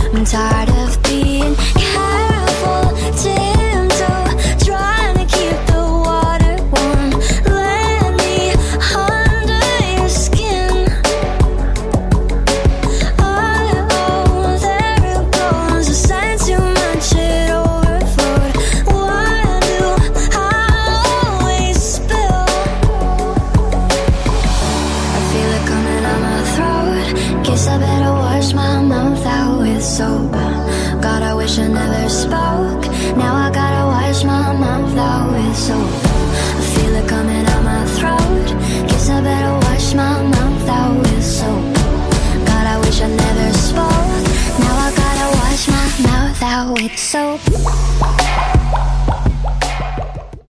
I'm tired of being careful, tiptoe, trying to keep the water warm. Let me under your skin. Oh, there it goes. I sang too much, it overflowed. Why do I always spill? I feel it coming out my throat. Guess I better wash my mouth out with soap. God, I wish I never spoke. Now I gotta wash my mouth out with soap.